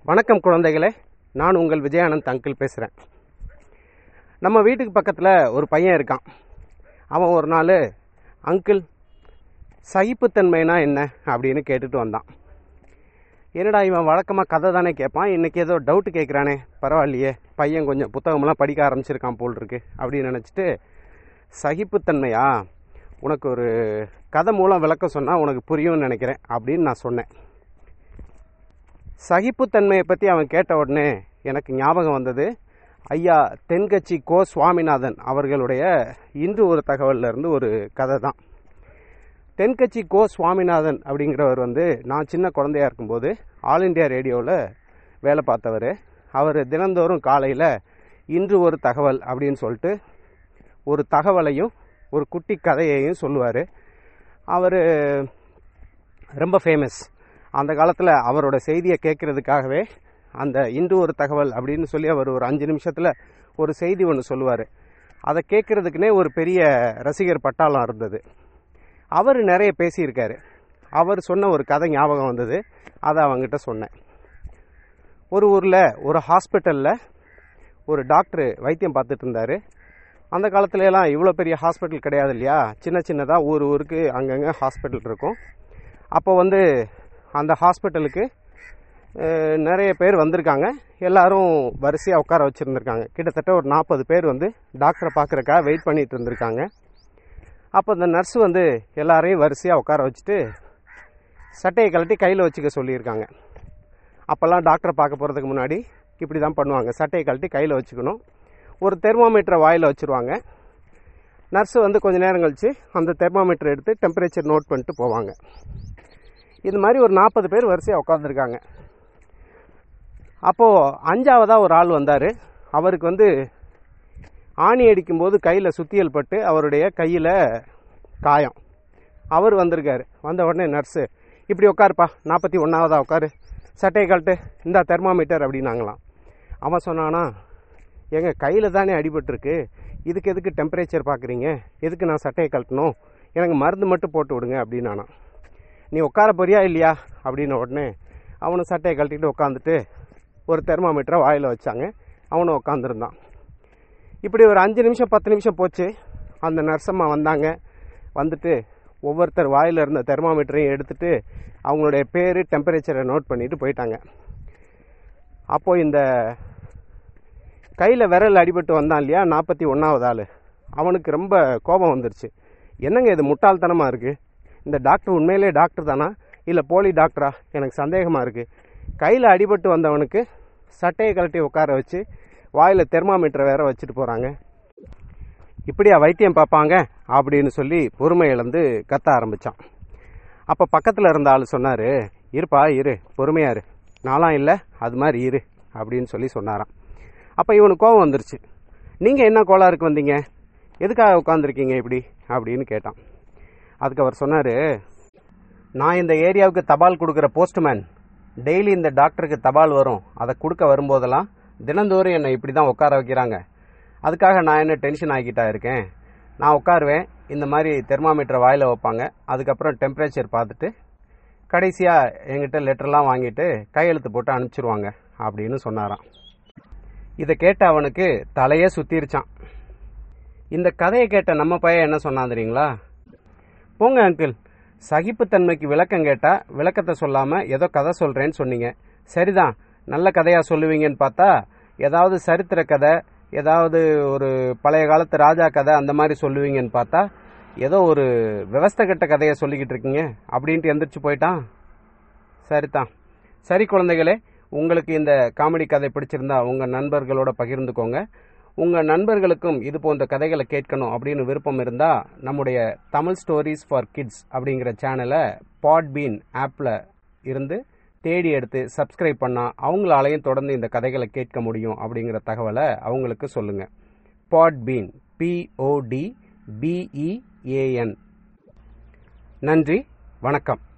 வணக்கம் குழந்தைகளே, நான் உங்கள் விஜயானந்த் அங்கிள் பேசுகிறேன். நம்ம வீட்டுக்கு பக்கத்தில் ஒரு பையன் இருக்கான். அவன் ஒரு நாள், அங்கிள் சகிப்புத்தன்மைனா என்ன அப்படின்னு கேட்டுட்டு வந்தான். என்னடா இவன் வழக்கமாக கதை தானே கேட்பான், இன்றைக்கி ஏதோ டவுட்டு கேட்குறானே, பரவாயில்லையே பையன் கொஞ்சம் புத்தகமெல்லாம் படிக்க ஆரம்பிச்சிருக்கான் போல் இருக்கு அப்படின்னு நினச்சிட்டு, சகிப்புத்தன்மையா, உனக்கு ஒரு கதை மூலம் விளக்கம் சொன்னால் உனக்கு புரியும்னு நினைக்கிறேன் அப்படின்னு நான் சொன்னேன். சகிப்புத்தன்மையை பற்றி அவன் கேட்ட உடனே எனக்கு ஞாபகம் வந்தது ஐயா தென்கட்சி கோ சுவாமிநாதன் அவர்களுடைய இன்று ஒரு தகவலிருந்து ஒரு கதை தான். தென்கட்சி கோ சுவாமிநாதன் அப்படிங்கிறவர் நான் சின்ன குழந்தையாக இருக்கும்போது ஆல் இண்டியா ரேடியோவில் வேலை பார்த்தவர். அவர் தினந்தோறும் காலையில் இன்று ஒரு தகவல் அப்படின்னு சொல்லிட்டு ஒரு தகவலையும் ஒரு குட்டி கதையையும் சொல்லுவார். அவர் ரொம்ப ஃபேமஸ். அந்த காலத்தில் அவரோட செய்தியை கேட்குறதுக்காகவே அந்த இன்று ஒரு தகவல் அப்படின்னு சொல்லி அவர் ஒரு 5 நிமிஷத்தில் ஒரு செய்தி ஒன்று சொல்லுவார். அதை கேட்குறதுக்குனே ஒரு பெரிய ரசிகர் பட்டாளம் இருந்தது. அவர் நிறைய பேசியிருக்காரு. அவர் சொன்ன ஒரு கதை ஞாபகம் வந்தது, அதை அவங்ககிட்ட சொன்னேன். ஒரு ஊரில் ஒரு ஹாஸ்பிட்டலில் ஒரு டாக்டர் வைத்தியம் பார்த்துட்டு இருந்தார். அந்த காலத்துலலாம் இவ்வளோ பெரிய ஹாஸ்பிட்டல் கிடையாது இல்லையா, சின்ன சின்னதாக ஊருக்கு அங்கங்கே ஹாஸ்பிட்டல் இருக்கும். அப்போ அந்த ஹாஸ்பிட்டலுக்கு நிறைய பேர் வந்திருக்காங்க. எல்லாரும் வரிசையாக உட்கார வச்சுருந்துருக்காங்க. கிட்டத்தட்ட ஒரு 40 பேர் டாக்டரை பார்க்குறக்காக வெயிட் பண்ணிட்டு இருந்திருக்காங்க. அப்போ இந்த நர்ஸு எல்லாரையும் வரிசையாக உட்கார வச்சுட்டு சட்டையை கழட்டி கையில் வச்சுக்க சொல்லியிருக்காங்க. அப்போல்லாம் டாக்டரை பார்க்க போகிறதுக்கு முன்னாடி இப்படி தான் பண்ணுவாங்க, சட்டையை கழட்டி கையில் வச்சுக்கணும். ஒரு தெர்மோமீட்டரை வாயில் வச்சுருவாங்க. நர்ஸு கொஞ்சம் நேரம் கழித்து அந்த தெர்மோமீட்டரை எடுத்து டெம்பரேச்சர் நோட் பண்ணிட்டு போவாங்க. இது மாதிரி ஒரு 40 பேர் வரிசையாக உட்காந்துருக்காங்க. அப்போது 5ஆவதாக ஒரு ஆள் வந்தார். அவருக்கு ஆணி அடிக்கும்போது கையில் சுத்தியல் பட்டு அவருடைய கையில் காயம். அவர் வந்திருக்காரு. வந்த உடனே நர்ஸு, இப்படி உட்காருப்பா, 41ஆவதாக உட்காரு, சட்டையை கழட்டு, இந்த தெர்மாமீட்டர் அப்படின்னாங்களாம். அவன் சொன்னானா, எங்க கையில் தானே அடிபட்டுருக்கு, இதுக்கு எதுக்கு டெம்பரேச்சர் பார்க்குறீங்க, எதுக்கு நான் சட்டையை கழட்டணும், எனக்கு மருந்து மட்டும் போட்டு விடுங்க அப்படின்னானா. நீ உட்கார போறியா இல்லையா அப்படின்ன உடனே அவனும் சட்டையை கழட்டிட்டு உட்காந்துட்டு ஒரு தெர்மாமீட்டரை வாயில் வச்சாங்க. அவனும் உட்காந்துருந்தான். இப்படி ஒரு 5 நிமிஷம் 10 நிமிஷம் போச்சு. அந்த நர்ஸம்மா வந்தாங்க. வந்துட்டு ஒவ்வொருத்தர் வாயில் இருந்த தெர்மாமீட்டரையும் எடுத்துட்டு அவங்களுடைய பேர், டெம்பரேச்சரை நோட் பண்ணிட்டு போயிட்டாங்க. அப்போது இந்த கையில் விரல் அடிபட்டு வந்தான் இல்லையா 41ஆவது ஆள், அவனுக்கு ரொம்ப கோபம் வந்துருச்சு. என்னங்க இது முட்டாள்தனமாக இருக்குது, இந்த டாக்டர் உண்மையிலே டாக்டர் தானா இல்லை போலி டாக்டரா, எனக்கு சந்தேகமாக இருக்குது. கையில் அடிபட்டு வந்தவனுக்கு சட்டையை கழட்டி உட்கார வச்சு வாயில் தெர்மாமீட்டரை வேற வச்சுட்டு போகிறாங்க, இப்படியா வைத்தியம் பார்ப்பாங்க அப்படின்னு சொல்லி பொறுமை இழந்து கத்த ஆரம்பித்தான். அப்போ பக்கத்தில் இருந்த ஆள் சொன்னார், இருப்பா இரு, பொறுமையா இரு, நான்லாம் இல்லை, அது மாதிரி இரு அப்படின்னு சொல்லி சொன்னாராம். அப்போ இவனுக்கு கோபம் வந்துருச்சு. நீங்கள் என்ன கோளாறுக்கு வந்தீங்க, எதுக்காக உட்காந்துருக்கீங்க இப்படி அப்படின்னு கேட்டான். அதுக்கு அவர் சொன்னார், நான் இந்த ஏரியாவுக்கு தபால் கொடுக்குற போஸ்ட்மேன், டெய்லி இந்த டாக்டருக்கு தபால் வரும், அதை கொடுக்க வரும்போதெல்லாம் தினந்தோறும் என்னை இப்படி தான் உட்கார வைக்கிறாங்க. அதுக்காக நான் என்ன டென்ஷன் ஆகிக்கிட்டா இருக்கேன். நான் உட்காருவேன், இந்த மாதிரி தெர்மாமீட்டரை வாயில் வைப்பாங்க, அதுக்கப்புறம் டெம்பரேச்சர் பார்த்துட்டு கடைசியாக எங்கிட்ட லெட்டர்லாம் வாங்கிட்டு கையெழுத்து போட்டு அனுப்பிச்சிருவாங்க அப்படின்னு சொன்னாராம். இதை கேட்ட அவனுக்கு தலையே சுற்றிருச்சான். இந்த கதையை கேட்ட நம்ம பையன் என்ன சொன்னான் தெரியுங்களா, போங்க அங்கிள், சகிப்புத்தன்மைக்கு விளக்கம் கேட்டால் விளக்கத்தை சொல்லாமல் ஏதோ கதை சொல்கிறேன்னு சொன்னீங்க, சரிதான், நல்ல கதையாக சொல்லுவீங்கன்னு பார்த்தா ஏதாவது சரித்திர கதை, ஏதாவது ஒரு பழைய காலத்து ராஜா கதை அந்த மாதிரி சொல்லுவீங்கன்னு பார்த்தா ஏதோ ஒரு விவஸ்தை கட்ட கதையை சொல்லிக்கிட்டு இருக்கீங்க அப்படின்ட்டு எந்திரிச்சு போயிட்டான். சரிதான். சரி குழந்தைகளே, உங்களுக்கு இந்த காமெடி கதை பிடிச்சிருந்தா உங்கள் நண்பர்களோட பகிர்ந்துக்கோங்க. உங்கள் நண்பர்களுக்கும் இது போன்ற கதைகளை கேட்கணும் அப்படின்னு விருப்பம் இருந்தால் நம்முடைய தமிழ் ஸ்டோரிஸ் ஃபார் கிட்ஸ் அப்படிங்கிற சேனலை பாட்பீன் ஆப்பில் இருந்து தேடி எடுத்து சப்ஸ்கிரைப் பண்ணால் அவங்களாலையும் தொடர்ந்து இந்த கதைகளை கேட்க முடியும் அப்படிங்கிற தகவலை அவங்களுக்கு சொல்லுங்கள். Podbean, PODBEAN. நன்றி, வணக்கம்.